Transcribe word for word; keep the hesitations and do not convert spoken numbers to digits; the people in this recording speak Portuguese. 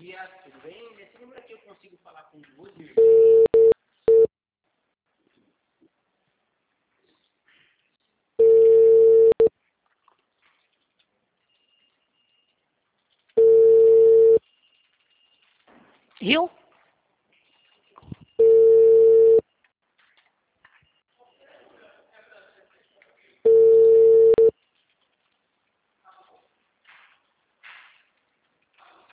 dia, tudo bem? Nesse número aqui eu consigo falar com você. Rio?